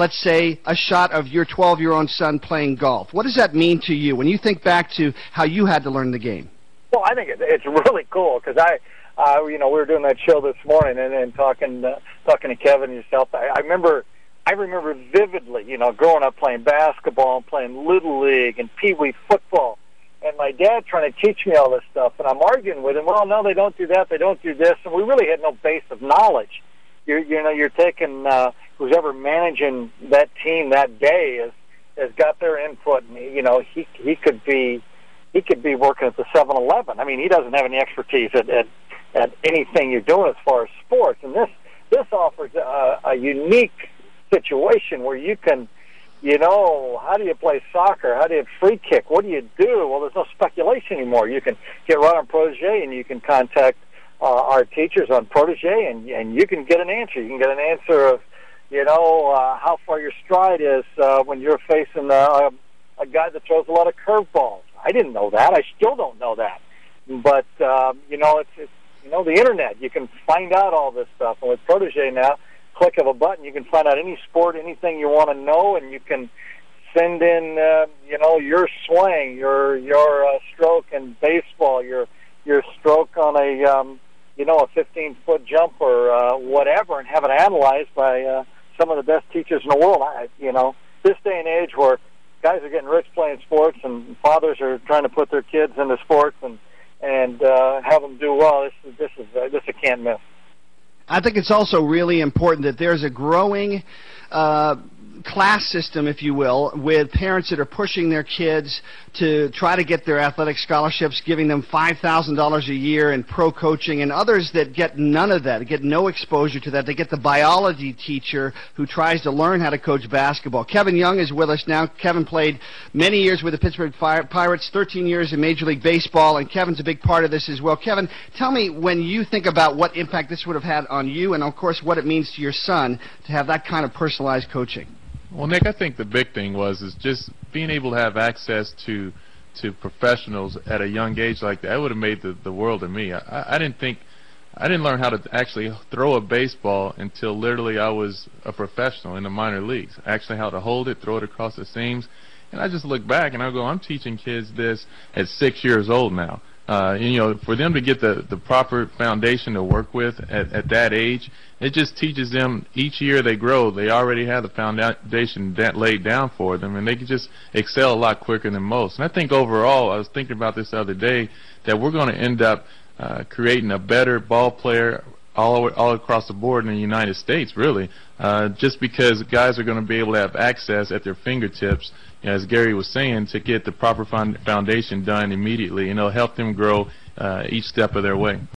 let's say, a shot of your 12-year-old son playing golf? What does that mean to you when you think back to how you had to learn the game? Well, I think it's really cool because we were doing that show this morning and talking to Kevin and yourself. I remember vividly, growing up playing basketball and playing Little League and Pee Wee football, and my dad trying to teach me all this stuff, and I'm arguing with him. Well, no, they don't do that. They don't do this, and we really had no base of knowledge. You're taking who's ever managing that team that day has got their input, and he could be working at the 7-Eleven. I mean, he doesn't have any expertise at anything you're doing as far as sports, and this offers a unique situation where you can, how do you play soccer? How do you free kick? What do you do? Well, there's no speculation anymore. You can get right on Protégé, and you can contact our teachers on Protégé, and you can get an answer. You can get an answer of, how far your stride is when you're facing a guy that throws a lot of curveballs. I didn't know that. I still don't know that. But, it's the Internet. You can find out all this stuff. And with Protégé now, click of a button, you can find out any sport, anything you want to know, and you can send in, your swing, your stroke in baseball, your stroke on a 15-foot jump or whatever, and have it analyzed by some of the best teachers in the world. This day and age where guys are getting rich playing sports and fathers are trying to put their kids into sports and have them do well, this a can't miss. I think it's also really important that there's a growing class system, if you will, with parents that are pushing their kids to try to get their athletic scholarships, giving them $5,000 a year in pro coaching, and others that get none of that, get no exposure to that. They get the biology teacher who tries to learn how to coach basketball. Kevin Young is with us now. Kevin played many years with the Pittsburgh Pirates, 13 years in Major League Baseball, and Kevin's a big part of this as well. Kevin, tell me, when you think about what impact this would have had on you and, of course, what it means to your son to have that kind of personalized coaching. Well, Nick, I think the big thing is just being able to have access to professionals at a young age like that. That would have made the world to me. I didn't learn how to actually throw a baseball until literally I was a professional in the minor leagues. Actually how to hold it, throw it across the seams. And I just look back and I go, I'm teaching kids this at 6 years old now. For them to get the proper foundation to work with at that age, it just teaches them each year they grow, they already have the foundation laid down for them, and they can just excel a lot quicker than most. And I think overall, I was thinking about this the other day, that we're going to end up creating a better ball player all across the board in the United States, really, just because guys are going to be able to have access at their fingertips, as Gary was saying, to get the proper foundation done immediately, and it'll help them grow each step of their way.